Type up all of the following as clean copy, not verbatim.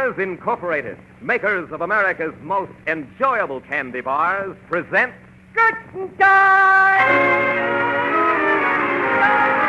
Mars Incorporated, makers of America's most enjoyable candy bars, present Curtain Time!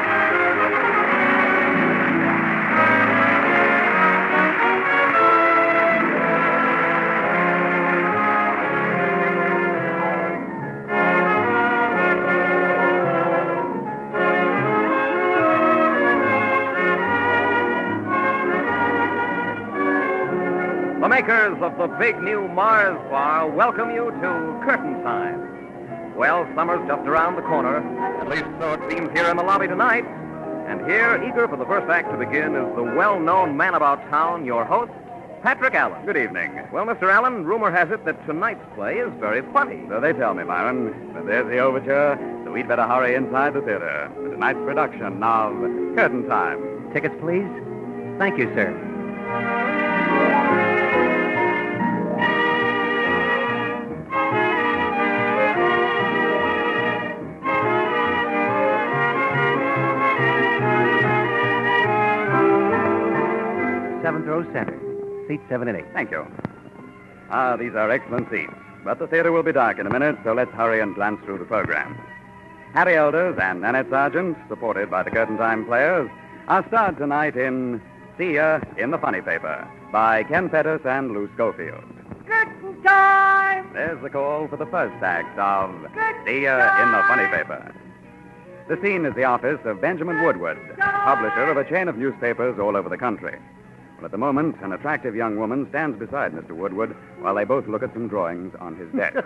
The makers of the big new Mars bar welcome you to Curtain Time. Well, summer's just around the corner. At least so it seems here in the lobby tonight. And here, eager for the first act to begin, is the well-known man about town, your host, Patrick Allen. Good evening. Well, Mr. Allen, rumor has it that tonight's play is very funny. So they tell me, Byron. But there's the overture, so we'd better hurry inside the theater for tonight's production of Curtain Time. Tickets, please. Thank you, sir. Seventh row center. Seats 7 and 8. Thank you. These are excellent seats. But the theater will be dark in a minute, so let's hurry and glance through the program. Harry Elders and Nanette Sargent, supported by the Curtain Time players, are starred tonight in See Ya in the Funny Paper by Ken Pettis and Lou Schofield. Curtain Time! There's the call for the first act of Curtain See Ya in the Funny Paper. The scene is the office of Benjamin Woodward, publisher of a chain of newspapers all over the country. Well, at the moment, an attractive young woman stands beside Mr. Woodward while they both look at some drawings on his desk.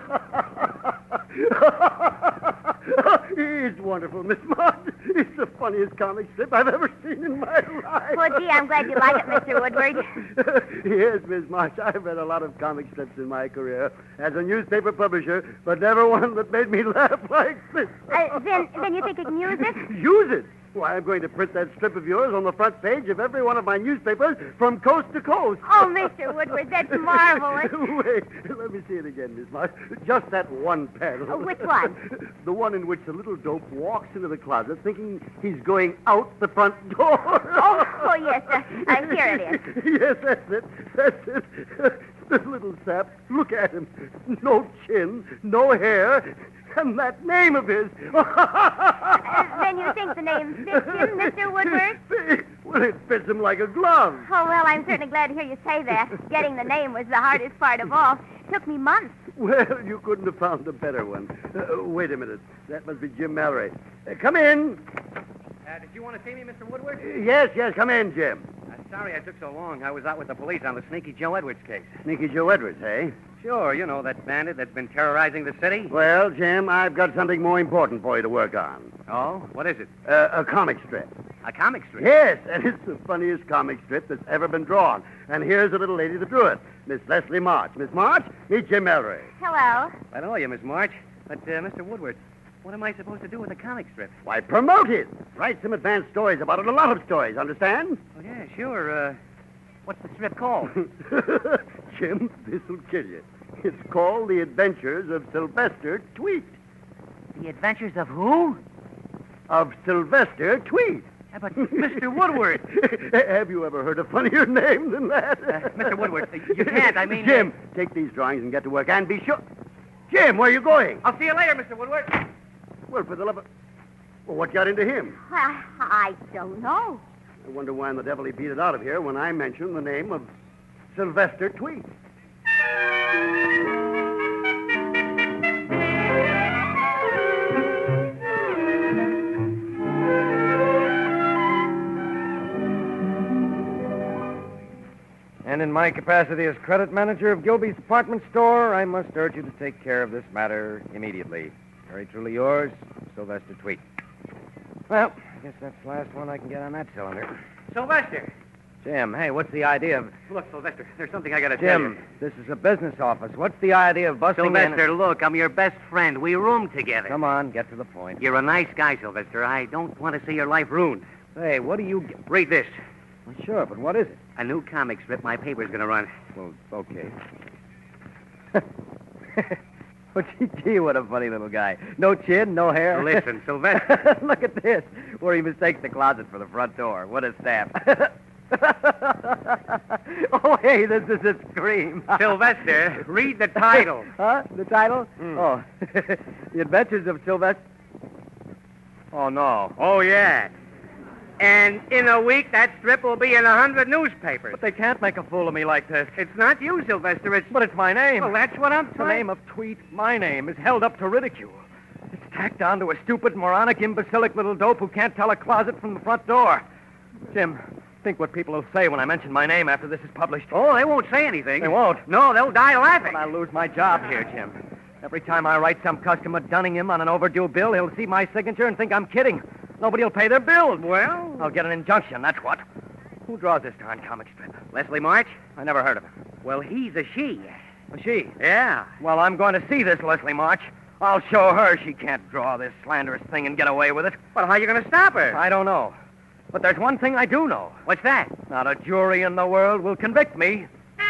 It's wonderful, Miss March. It's the funniest comic strip I've ever seen in my life. Oh, gee, I'm glad you like it, Mr. Woodward. Yes, Miss March, I've read a lot of comic strips in my career as a newspaper publisher, but never one that made me laugh like this. Then you think you can use it? Use it? Why, I'm going to print that strip of yours on the front page of every one of my newspapers from coast to coast. Oh, Mr. Woodward, that's marvelous. Wait, let me see it again, Miss March. Just that one panel. Oh, which one? The one in which the little dope walks into the closet thinking he's going out the front door. Oh, yes, here it is. Yes, that's it. That's it. The little sap, look at him. No chin, no hair, and that name of his. Then you think the name fits him, Mr. Woodward? Well, it fits him like a glove. Oh, well, I'm certainly glad to hear you say that. Getting the name was the hardest part of all. Took me months. Well, you couldn't have found a better one. Wait a minute. That must be Jim Mallory. Come in. Did you want to see me, Mr. Woodward? Yes, come in, Jim. Sorry I took so long. I was out with the police on the Sneaky Joe Edwards case. Sneaky Joe Edwards, eh? Sure, you know, that bandit that's been terrorizing the city. Well, Jim, I've got something more important for you to work on. Oh? What is it? A comic strip. A comic strip? Yes, and it's the funniest comic strip that's ever been drawn. And here's the little lady that drew it, Miss Leslie March. Miss March, meet Jim Mallory. Hello. I know you, Miss March. But, Mr. Woodward, what am I supposed to do with a comic strip? Why, promote it. Write some advanced stories about it, a lot of stories, understand? Oh, yeah, sure. What's the strip called? Jim, this'll kill you. It's called The Adventures of Sylvester Tweet. The Adventures of who? Of Sylvester Tweet. But, Mr. Woodward. Have you ever heard a funnier name than that? Mr. Woodward, you can't. I mean... Jim, take these drawings and get to work. And be sure... Jim, where are you going? I'll see you later, Mr. Woodward. Well, for the love of... Well, what got into him? I don't know. I wonder why in the devil he beat it out of here when I mentioned the name of Sylvester Tweet. And in my capacity as credit manager of Gilby's department store, I must urge you to take care of this matter immediately. Very truly yours, Sylvester Tweet. Well, I guess that's the last one I can get on that cylinder. Sylvester. Jim, hey, what's the idea of... Look, Sylvester, there's something I got to tell you. Jim, this is a business office. What's the idea of busting Sylvester, in... look, I'm your best friend. We room together. Come on, get to the point. You're a nice guy, Sylvester. I don't want to see your life ruined. Hey, what do you... Read this. Well, sure, but what is it? A new comic strip my paper's going to run. Well, okay. Oh, gee, what a funny little guy. No chin, no hair. Listen, Sylvester. Look at this, where he mistakes the closet for the front door. What a stamp. Oh, hey, this is a scream. Sylvester, read the title. Huh? The title? Mm. Oh, The Adventures of Sylvester. Oh, no. Oh, yeah. And in a week, that strip will be in 100 newspapers. But they can't make a fool of me like this. It's not you, Sylvester. But it's my name. Well, that's what I'm The trying... name of Tweet, my name, is held up to ridicule. It's tacked on to a stupid, moronic, imbecilic little dope who can't tell a closet from the front door. Jim, think what people will say when I mention my name after this is published. Oh, they won't say anything. They won't. No, they'll die laughing. But I'll lose my job here, Jim. Every time I write some customer dunning him on an overdue bill, he'll see my signature and think I'm kidding. Nobody will pay their bills. Well... I'll get an injunction, that's what. Who draws this darn comic strip? Leslie March? I never heard of him. Well, he's a she. A she? Yeah. Well, I'm going to see this Leslie March. I'll show her she can't draw this slanderous thing and get away with it. Well, how are you going to stop her? I don't know. But there's one thing I do know. What's that? Not a jury in the world will convict me.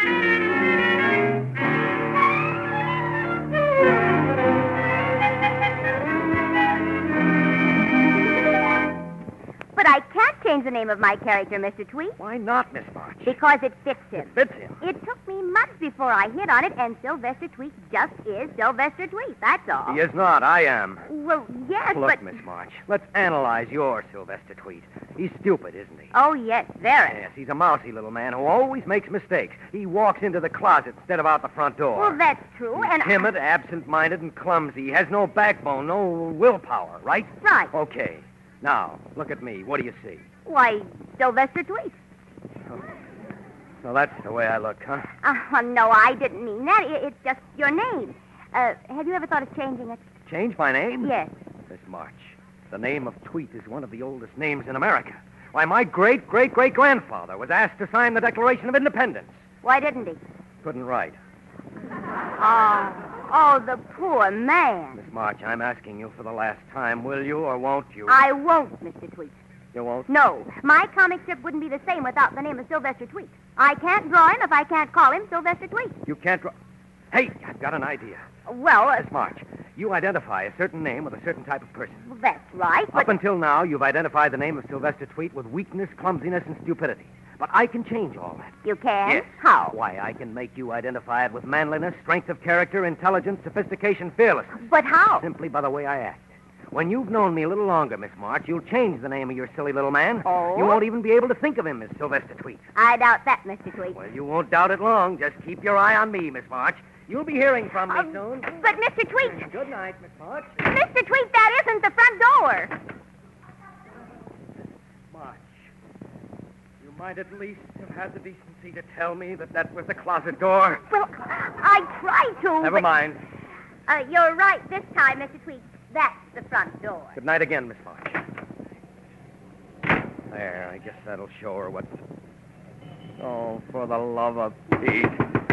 But I can't change the name of my character, Mr. Tweet, Why not, Miss March? because it fits him. It fits him. It took me months before I hit on it, and Sylvester Tweet just is Sylvester Tweet, that's all. He is not. I am. Well, yes, Look, but... Miss March, let's analyze your Sylvester Tweet. He's stupid, isn't he? Oh, yes, very. Yes, he's a mousy little man who always makes mistakes. He walks into the closet instead of out the front door. Well, that's true, He's and... timid, absent-minded, and clumsy. He has no backbone, no willpower, right? Right. Okay. Now, look at me. What do you see? Why, Sylvester Tweet. So that's the way I look, huh? Oh, no, I didn't mean that. It's just your name. Have you ever thought of changing it? Change my name? Yes. Miss March, the name of Tweet is one of the oldest names in America. Why, my great-great-great-grandfather was asked to sign the Declaration of Independence. Why didn't he? Couldn't write. Oh, the poor man. Miss March, I'm asking you for the last time. Will you or won't you? I won't, Mr. Tweet. You won't? No, my comic strip wouldn't be the same without the name of Sylvester Tweet. I can't draw him if I can't call him Sylvester Tweet. You can't draw... Hey, I've got an idea. Well, Miss March, you identify a certain name with a certain type of person. that's right, but... Up until now, you've identified the name of Sylvester Tweet with weakness, clumsiness, and stupidity. But I can change all that. You can? Yes. How? Why, I can make you identify it with manliness, strength of character, intelligence, sophistication, fearlessness. But how? Simply by the way I act. When you've known me a little longer, Miss March, you'll change the name of your silly little man. Oh? You won't even be able to think of him as Sylvester Tweet. I doubt that, Mr. Tweet. Well, you won't doubt it long. Just keep your eye on me, Miss March. You'll be hearing from me soon. But, Mr. Tweet, Good night, Miss March. Mr. Tweet, that isn't the front door. March, you might at least have had the decency to tell me that was the closet door. Well, I tried to, Never but... mind. You're right this time, Mr. Tweet. That's the front door. Good night again, Miss March. There, I guess that'll show her what... Oh, for the love of Pete.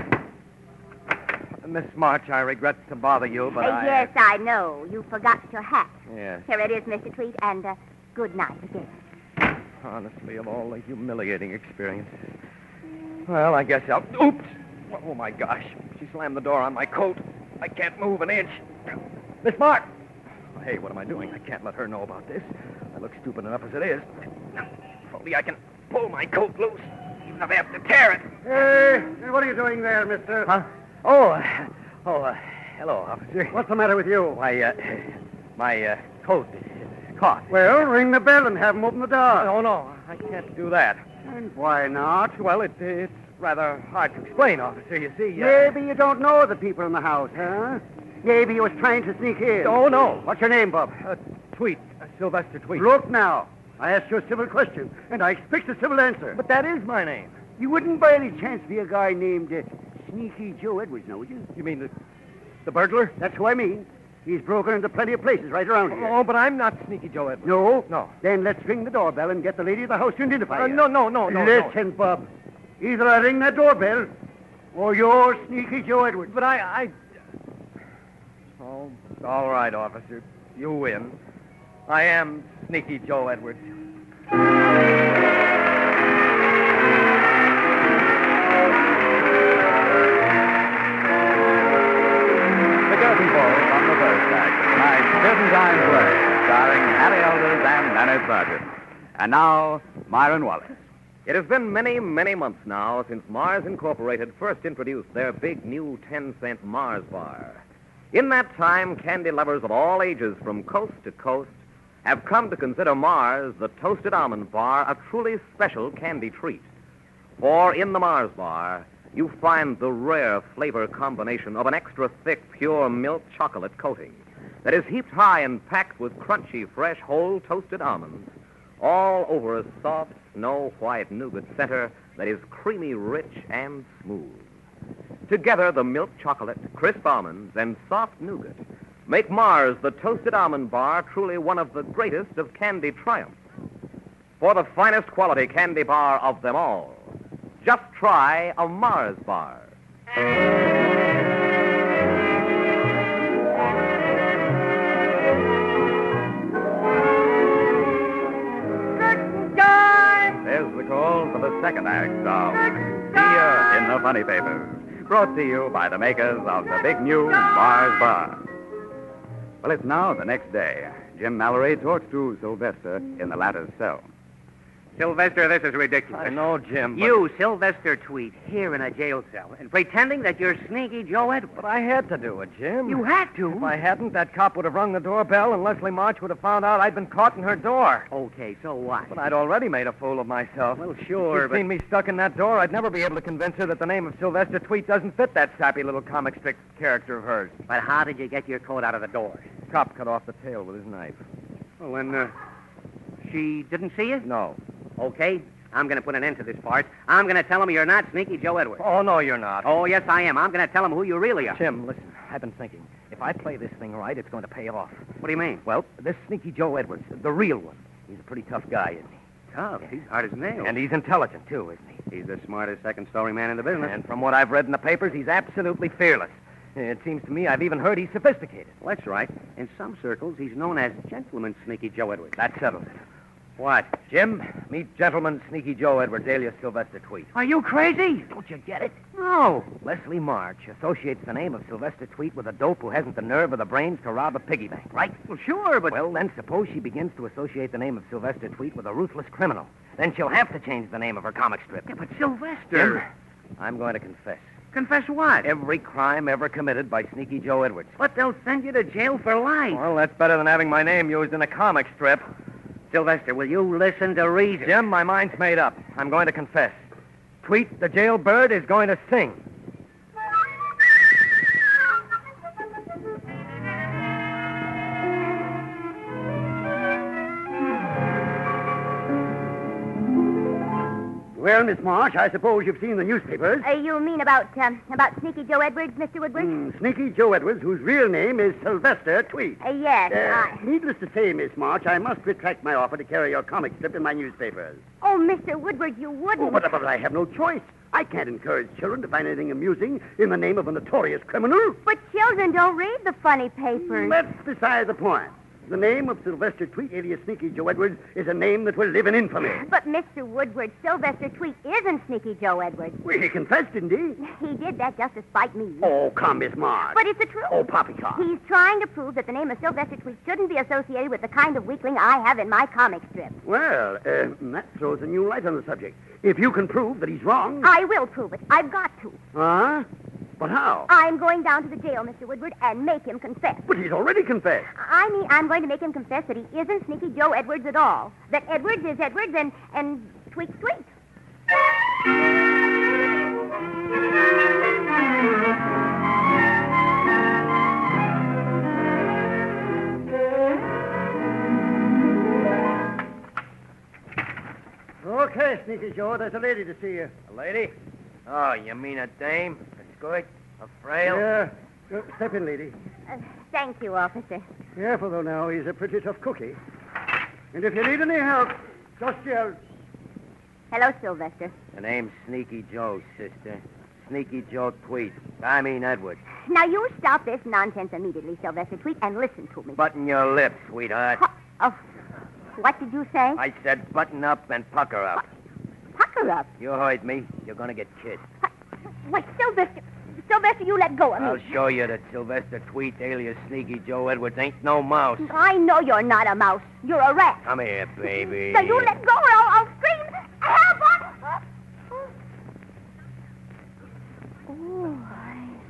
Miss March, I regret to bother you, but Yes, I know. You forgot your hat. Yes. Here it is, Mr. Tweet, and good night again. Honestly, of all the humiliating experiences. Well, I guess I'll... Oops! Oh, my gosh. She slammed the door on my coat. I can't move an inch. Miss March! Hey, what am I doing? I can't let her know about this. I look stupid enough as it is. If only I can pull my coat loose, even if I have to tear it. Hey, what are you doing there, mister? Huh? Hello, officer. What's the matter with you? Why, my coat is caught. Well, ring the bell and have him open the door. No, I can't do that. And why not? Well, it's rather hard to explain, officer. You see, Maybe you don't know the people in the house, huh? Maybe you was trying to sneak in. Oh, no. What's your name, Bob? Tweet, Sylvester Tweet. Look now. I asked you a civil question, and I expect a civil answer. But that is my name. You wouldn't by any chance be a guy named Sneaky Joe Edwards, now, would you? You mean the burglar? That's who I mean. He's broken into plenty of places right around here. Oh, but I'm not Sneaky Joe Edwards. No? No. Then let's ring the doorbell and get the lady of the house to identify you. No. Listen, Bob. Either I ring that doorbell, or you're Sneaky Joe Edwards. But I... Oh, all right, officer. You win. I am Sneaky Joe Edwards. The curtain falls on the first act of tonight's Curtain Time play, starring Harry Elders and Nanette Sargent. And now, Myron Wallace. It has been many, many months now since Mars Incorporated first introduced their big new 10-cent Mars bar. In that time, candy lovers of all ages from coast to coast have come to consider Mars, the toasted almond bar, a truly special candy treat. For in the Mars bar, you find the rare flavor combination of an extra thick, pure milk chocolate coating that is heaped high and packed with crunchy, fresh, whole toasted almonds, all over a soft, snow-white nougat center that is creamy, rich, and smooth. Together, the milk chocolate, crisp almonds, and soft nougat make Mars, the toasted almond bar, truly one of the greatest of candy triumphs. For the finest quality candy bar of them all, just try a Mars bar. There's the call for the second act of Here in the Funny Papers, brought to you by the makers of the big new Mars Bar. Well, it's now the next day. Jim Mallory talks to Sylvester in the latter's cell. Sylvester, this is ridiculous. I know, Jim. But... You, Sylvester Tweet, here in a jail cell, and pretending that you're Sneaky Joe Edwards. But I had to do it, Jim. You had to? If I hadn't, that cop would have rung the doorbell, and Leslie March would have found out I'd been caught in her door. Okay, so what? But I'd already made a fool of myself. Well, sure, If she'd seen me stuck in that door, I'd never be able to convince her that the name of Sylvester Tweet doesn't fit that sappy little comic strip character of hers. But how did you get your coat out of the door? Cop cut off the tail with his knife. Well, then, she didn't see you? No. Okay, I'm going to put an end to this part. I'm going to tell him you're not Sneaky Joe Edwards. Oh, no, you're not. Oh, yes, I am. I'm going to tell him who you really are. Jim, listen, I've been thinking. If I play this thing right, it's going to pay off. What do you mean? Well, this Sneaky Joe Edwards, the real one, he's a pretty tough guy, isn't he? Tough. He's hard as nails. And he's intelligent, too, isn't he? He's the smartest second-story man in the business. And from what I've read in the papers, he's absolutely fearless. It seems to me I've even heard he's sophisticated. Well, that's right. In some circles, he's known as Gentleman Sneaky Joe Edwards. That settles it. What? Jim, meet Gentleman Sneaky Joe Edwards, alias Sylvester Tweet. Are you crazy? Don't you get it? No. Leslie March associates the name of Sylvester Tweet with a dope who hasn't the nerve or the brains to rob a piggy bank, right? Well, sure, but... Well, then suppose she begins to associate the name of Sylvester Tweet with a ruthless criminal. Then she'll have to change the name of her comic strip. Yeah, but Sylvester... Jim, I'm going to confess. Confess what? Every crime ever committed by Sneaky Joe Edwards. But they'll send you to jail for life. Well, that's better than having my name used in a comic strip. Sylvester, will you listen to reason? Jim, my mind's made up. I'm going to confess. Tweet, the jailbird, is going to sing. Well, Miss March, I suppose you've seen the newspapers. You mean about Sneaky Joe Edwards, Mr. Woodward? Sneaky Joe Edwards, whose real name is Sylvester Tweet. Yes. Needless to say, Miss March, I must retract my offer to carry your comic strip in my newspapers. Oh, Mr. Woodward, you wouldn't. But I have no choice. I can't encourage children to find anything amusing in the name of a notorious criminal. But children don't read the funny papers. That's beside the point. The name of Sylvester Tweet, alias Sneaky Joe Edwards, is a name that will live in infamy. But, Mr. Woodward, Sylvester Tweet isn't Sneaky Joe Edwards. Well, he confessed, didn't he? He did that just to spite me. Oh, come, Miss March. But it's the truth. Oh, poppycock. He's trying to prove that the name of Sylvester Tweet shouldn't be associated with the kind of weakling I have in my comic strip. Well, that throws a new light on the subject. If you can prove that he's wrong... I will prove it. I've got to. Huh? But how? I'm going down to the jail, Mr. Woodward, and make him confess. But he's already confessed. I mean, I'm going to make him confess that he isn't Sneaky Joe Edwards at all. That Edwards is Edwards and Tweet's Tweet. Okay, Sneaky Joe, there's a lady to see you. A lady? Oh, you mean a dame? A scoot? A frail? Yeah. Step in, lady. Thank you, officer. Careful, though, now. He's a pretty tough cookie. And if you need any help, just yell. Hello, Sylvester. The name's Sneaky Joe, sister. Sneaky Joe Tweet. I mean Edwards. Now, you stop this nonsense immediately, Sylvester Tweet, and listen to me. Button your lips, sweetheart. What did you say? I said button up and pucker up. Pucker up. You heard me. You're going to get kissed. Wait, Sylvester. Sylvester, you let go of me. I'll show you that Sylvester Tweet, alias Sneaky Joe Edwards, ain't no mouse. I know you're not a mouse. You're a rat. Come here, baby. So you let go or I'll scream. Help!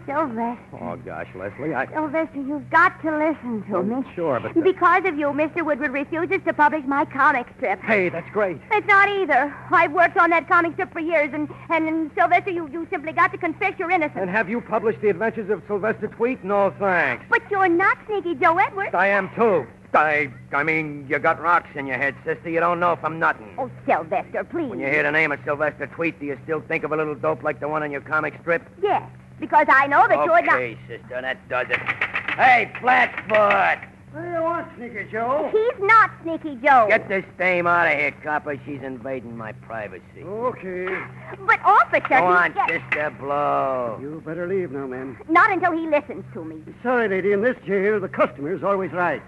Sylvester. Oh, gosh, Leslie, Sylvester, you've got to listen to me. Sure, but... Because of you, Mr. Woodward refuses to publish my comic strip. Hey, that's great. It's not either. I've worked on that comic strip for years, and Sylvester, you simply got to confess your innocence. And have you published The Adventures of Sylvester Tweet? No, thanks. But you're not Sneaky Joe Edwards. I am, too. I mean, you got rocks in your head, sister. You don't know if I'm nutting. Oh, Sylvester, please. When you hear the name of Sylvester Tweet, do you still think of a little dope like the one on your comic strip? Yes, because I know that you're not... Okay, sister, that does it. Hey, Flatfoot! What do you want, Sneaky Joe? He's not Sneaky Joe. Get this dame out of here, copper. She's invading my privacy. Okay. But, officer, Go on, yes. sister, blow. You better leave now, ma'am. Not until he listens to me. Sorry, lady, in this jail, the customer's always right.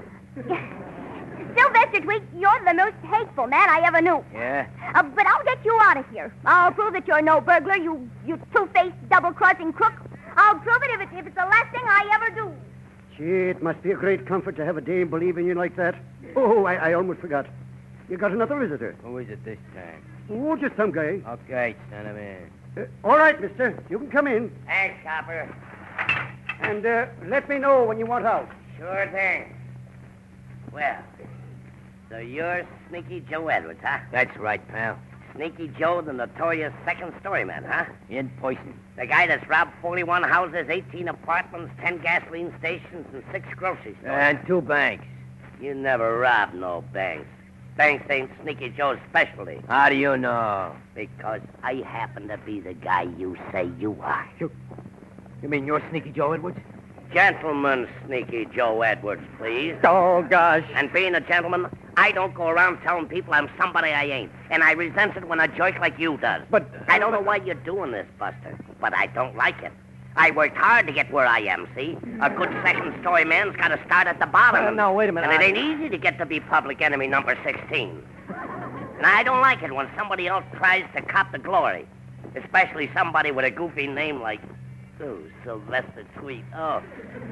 Sylvester Tweet, you're the most hateful man I ever knew. Yeah? But I'll get you out of here. I'll prove that you're no burglar, you two-faced, double-crossing crook. I'll prove it if it's the last thing I ever do. Gee, it must be a great comfort to have a dame believe in you like that. Oh, I almost forgot. You got another visitor. Who is it this time? Oh, just some guy. Okay, send him in. All right, mister. You can come in. Thanks, copper. And let me know when you want out. Sure thing. Well, so you're Sneaky Joe Edwards, huh? That's right, pal. Sneaky Joe, the notorious second-story man, huh? In person. The guy that's robbed 41 houses, 18 apartments, 10 gasoline stations, and 6 grocery stores. And 2 banks. You never robbed no banks. Banks ain't Sneaky Joe's specialty. How do you know? Because I happen to be the guy you say you are. You mean you're Sneaky Joe Edwards? Gentleman Sneaky Joe Edwards, please. Oh, gosh. And being a gentleman, I don't go around telling people I'm somebody I ain't. And I resent it when a jerk like you does. But... I don't know why you're doing this, Buster, but I don't like it. I worked hard to get where I am, see? A good second-story man's got to start at the bottom. No, wait a minute. And it ain't easy to get to be public enemy number 16. And I don't like it when somebody else tries to cop the glory. Especially somebody with a goofy name like... Oh, Sylvester Tweet. Oh.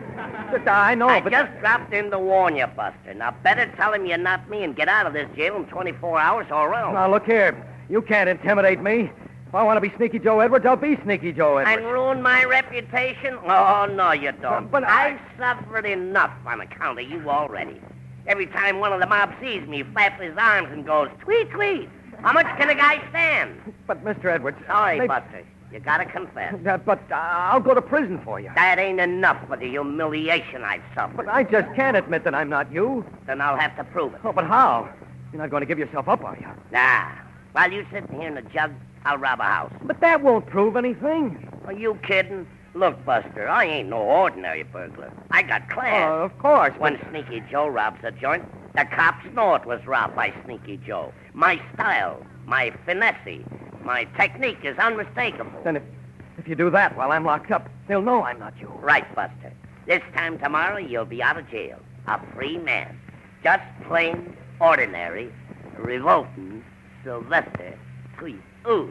I know, I but... just dropped in to warn you, Buster. Now, better tell him you're not me and get out of this jail in 24 hours or else. Now, look here. You can't intimidate me. If I want to be Sneaky Joe Edwards, I'll be Sneaky Joe Edwards. And ruin my reputation? Oh, no, you don't. But I've suffered enough on account of you already. Every time one of the mob sees me, he flaps his arms and goes, tweet, tweet. How much can a guy stand? But, Mr. Edwards... Sorry, Buster. You gotta confess. But I'll go to prison for you. That ain't enough for the humiliation I've suffered. But I just can't admit that I'm not you. Then I'll have to prove it. Oh, but how? You're not going to give yourself up, are you? Nah. While you sitting here in the jug, I'll rob a house. But that won't prove anything. Are you kidding? Look, Buster, I ain't no ordinary burglar. I got class. Oh, of course. When Sneaky Joe robs a joint, the cops know it was robbed by Sneaky Joe. My style, my finesse, my technique is unmistakable. Then if you do that while I'm locked up, they'll know I'm not you. Right, Buster. This time tomorrow, you'll be out of jail. A free man. Just plain, ordinary, revolting Sylvester Tweet. Ooh.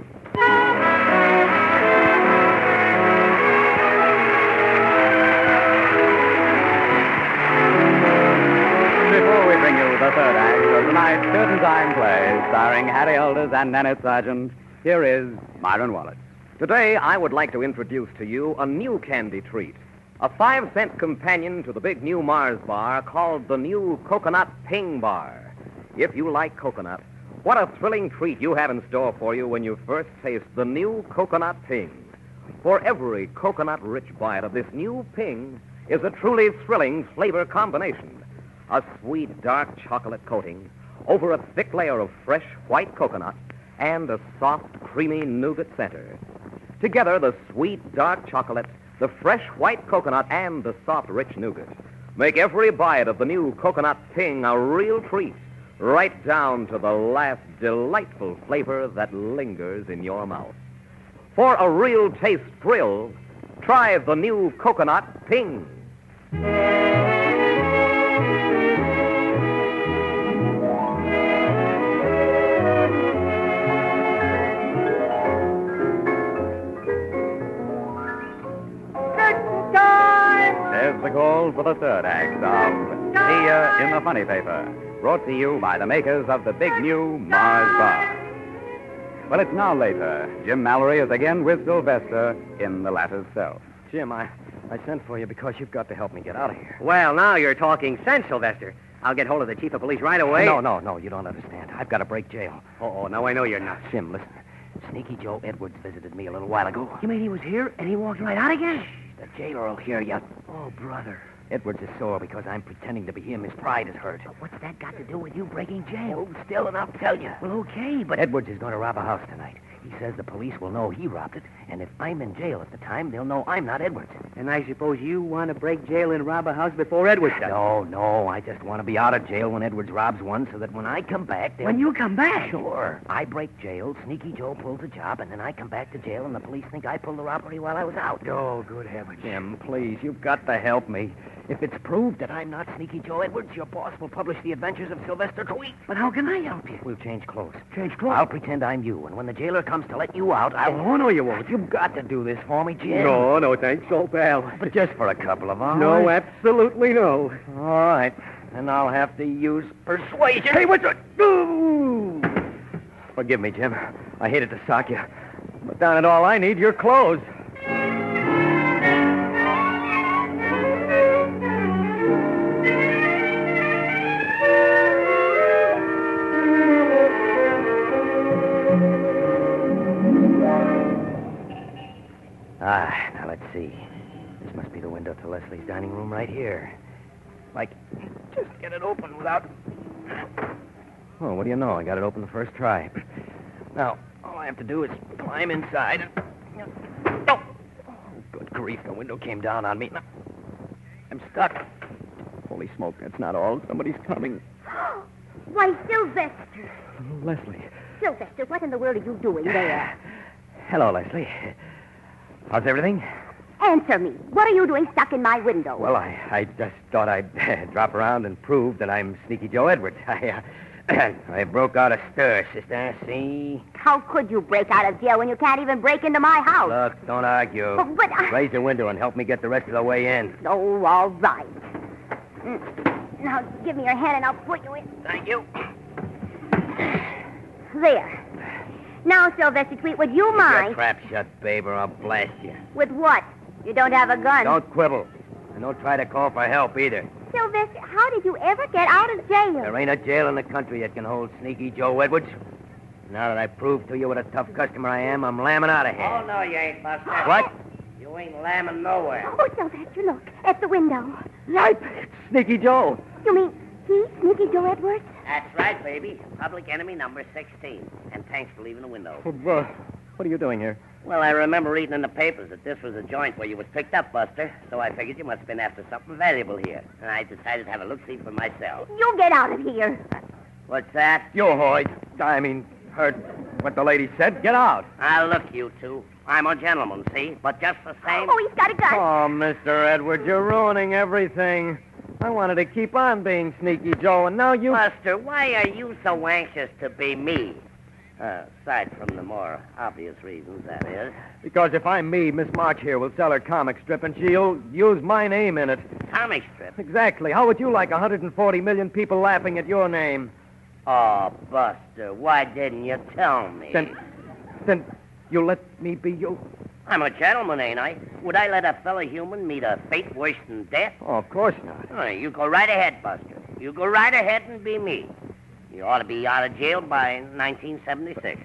Before we bring you the third act of tonight's Curtain Time play, starring Harry Alders and Nanette Sargent, here is Myron Wallace. Today, I would like to introduce to you a new candy treat. A 5-cent companion to the big new Mars bar called the new Coconut Ping Bar. If you like coconut, what a thrilling treat you have in store for you when you first taste the new Coconut Ping. For every coconut-rich bite of this new Ping is a truly thrilling flavor combination. A sweet, dark chocolate coating over a thick layer of fresh white coconut and a soft, creamy nougat center. Together, the sweet, dark chocolate, the fresh white coconut, and the soft, rich nougat make every bite of the new Coconut Ping a real treat, right down to the last delightful flavor that lingers in your mouth. For a real taste thrill, try the new Coconut Ping. There's the call for the third act of Tia in the Funny Paper, brought to you by the makers of the big new Mars Bar. Well, it's now later. Jim Mallory is again with Sylvester in the latter's cell. Jim, I sent for you because you've got to help me get out of here. Well, now you're talking sense, Sylvester. I'll get hold of the chief of police right away. No, you don't understand. I've got to break jail. Oh, now I know you're nuts. Jim, listen. Sneaky Joe Edwards visited me a little while ago. You mean he was here and he walked right out again? The jailer will hear you. Oh, brother. Edwards is sore because I'm pretending to be him. His pride is hurt. What's that got to do with you breaking jail? Hold still and I'll tell you. Well, okay, but... Edwards is going to rob a house tonight. He says the police will know he robbed it, and if I'm in jail at the time, they'll know I'm not Edwards. And I suppose you want to break jail and rob a house before Edwards does? No, I just want to be out of jail when Edwards robs one so that when I come back, they'll... When you come back? Sure. I break jail, Sneaky Joe pulls a job, and then I come back to jail, and the police think I pulled the robbery while I was out. Oh, good heavens. Jim, please, you've got to help me. If it's proved that I'm not Sneaky Joe Edwards, your boss will publish the adventures of Sylvester Tweet. But how can I help you? We'll change clothes. Change clothes? I'll pretend I'm you, and when the jailer comes to let you out, Oh, no, you won't. You've got to do this for me, Jim. No, thanks, old pal. But just for a couple of hours. No, absolutely no. All right. Then I'll have to use persuasion. Hey, what's that? Ooh. Forgive me, Jim. I hated to sock you. But down at all I need, your clothes. Now let's see. This must be the window to Leslie's dining room right here. Like, just get it open without... Oh, what do you know? I got it open the first try. Now, all I have to do is climb inside and... Oh, good grief, the window came down on me. Now, I'm stuck. Holy smoke, that's not all. Somebody's coming. Why, Sylvester. Leslie. Sylvester, what in the world are you doing there? Hello, Leslie. How's everything? Answer me. What are you doing stuck in my window? Well, I just thought I'd drop around and prove that I'm Sneaky Joe Edwards. I broke out a stir, sister. See? How could you break out of jail when you can't even break into my house? Look, don't argue. But Raise the window and help me get the rest of the way in. Oh, all right. Now, give me your hand and I'll put you in. Thank you. There. Now, Sylvester Tweet, would you Keep mind... your trap shut, babe, or I'll blast you. With what? You don't have a gun. Don't quibble. And don't try to call for help either. Sylvester, how did you ever get out of jail? There ain't a jail in the country that can hold Sneaky Joe Edwards. Now that I proved to you what a tough customer I am, I'm lambing out of here. Oh, no, you ain't, Buster. What? You ain't lambing nowhere. Oh, Sylvester, look, at the window. Right. It's Sneaky Joe. You mean he's Sneaky Joe Edwards? That's right, baby. Public enemy number 16. And thanks for leaving the window. What are you doing here? Well, I remember reading in the papers that this was a joint where you was picked up, Buster. So I figured you must have been after something valuable here. And I decided to have a look-see for myself. You get out of here. What's that? You Hoyt. Heard what the lady said. Get out. Now, look, you two. I'm a gentleman, see? But just the same... Oh, he's got a gun. Oh, Mr. Edwards, you're ruining everything. I wanted to keep on being Sneaky Joe, and now you... Buster, why are you so anxious to be me? Aside from the more obvious reasons, that is. Because if I'm me, Miss March here will sell her comic strip, and she'll use my name in it. Comic strip? Exactly. How would you like 140 million people laughing at your name? Oh, Buster, why didn't you tell me? Then you'll let me be you? I'm a gentleman, ain't I? Would I let a fellow human meet a fate worse than death? Oh, of course not. Oh, you go right ahead, Buster. You go right ahead and be me. You ought to be out of jail by 1976.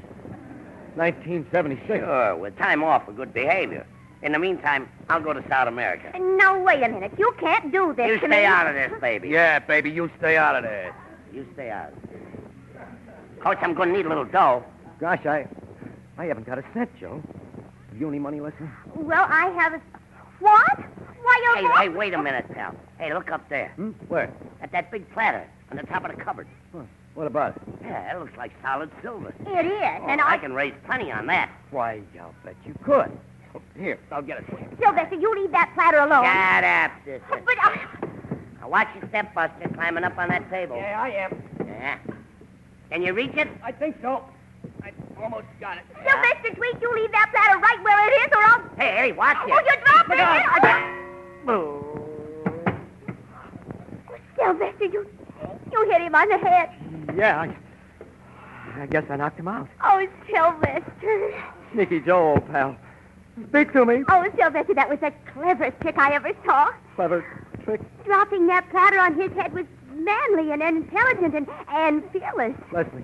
1976? Sure, with time off for good behavior. In the meantime, I'll go to South America. Now, wait a minute. You can't do this You to stay me. out of this, baby. Yeah, baby, you stay out of there. You stay out. Coach, I'm going to need a little dough. Gosh, I haven't got a cent, Joe. Have you any money, Leslie? Well, I have a... What? Why, you're... Hey, wait a minute, pal. Hey, look up there. Where? At that big platter on the top of the cupboard. What about it? Yeah, that looks like solid silver. It is, Oh, and I can raise plenty on that. Why, I'll bet you could. Oh, here, I'll get it for you. Sylvester, you leave that platter alone. Shut up, sister. But Now watch your step, Buster, climbing up on that table. Yeah, I am. Yeah. Can you reach it? I think so. I almost got it. Sylvester Tweet, you leave that platter right where it is, or I'll... Hey, watch it. Oh, you're dropping it! Boo. Sylvester, you hit him on the head. Yeah, I guess I knocked him out. Oh, Sylvester. Sneaky Joe, old pal. Speak to me. Oh, Sylvester, that was the cleverest trick I ever saw. Clever trick. Dropping that platter on his head was manly and intelligent and fearless. Leslie,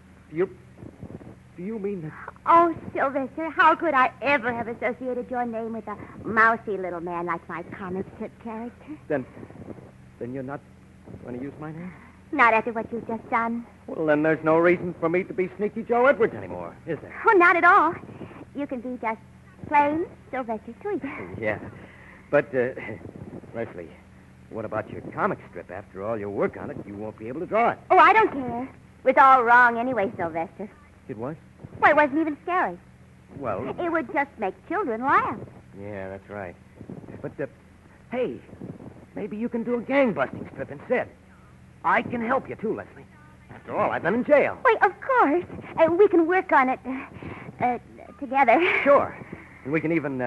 do you mean that? Oh, Sylvester, how could I ever have associated your name with a mousy little man like my comic strip character? Then you're not going to use my name? Not after what you've just done. Well, then there's no reason for me to be Sneaky Joe Edwards anymore, is there? Oh, not at all. You can be just plain Sylvester Sweet. Yeah. But, Leslie, what about your comic strip? After all your work on it, you won't be able to draw it. Oh, I don't care. It was all wrong anyway, Sylvester. It was? Well, it wasn't even scary. Well... It would just make children laugh. Yeah, that's right. But, hey, maybe you can do a gang-busting strip instead. I can help you, too, Leslie. After all, I've been in jail. Why, of course. We can work on it together. Sure. And we can even,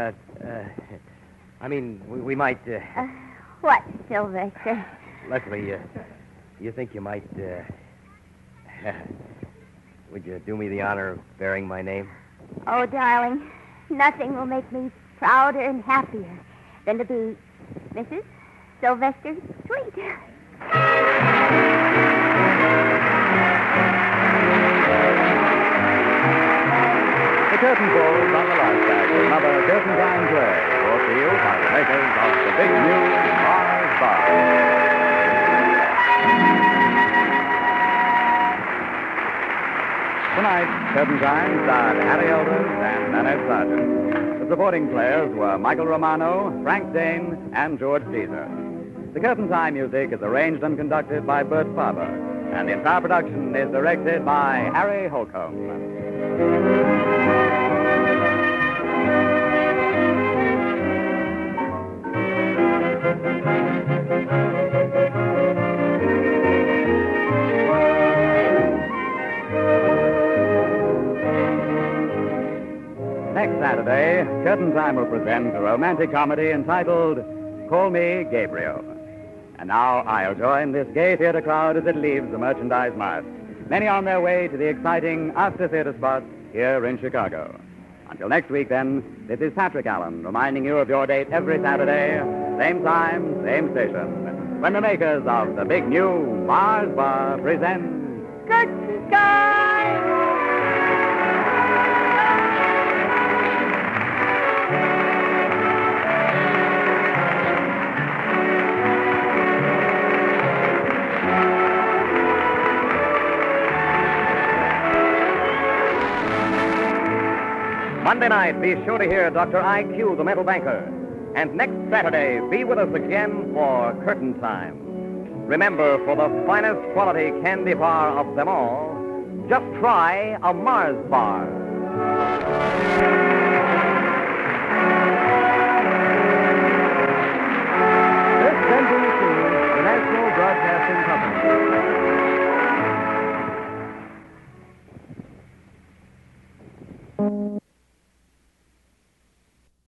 we might, What, Sylvester? Leslie, you think you might, would you do me the honor of bearing my name? Oh, darling, nothing will make me prouder and happier than to be Mrs. Sylvester Sweet. The curtain falls on the last act of another Curtain Time play, brought to you by the makers of the big new Mars Bar. Tonight, Curtain Time starred Harry Elders and Annette Sargent. The supporting players were Michael Romano, Frank Dane, and George Caesar. The Curtain Time music is arranged and conducted by Bert Faber, and the entire production is directed by Harry Holcomb. Next Saturday, Curtain Time will present a romantic comedy entitled Call Me Gabriel. And now I'll join this gay theater crowd as it leaves the Merchandise Mart. Many on their way to the exciting after-theater spot here in Chicago. Until next week, then, this is Patrick Allen reminding you of your date every Saturday, same time, same station, when the makers of the big new Mars Bar present Curtain Time! Monday night, be sure to hear Dr. I.Q., the mental banker. And next Saturday, be with us again for Curtain Time. Remember, for the finest quality candy bar of them all, just try a Mars Bar.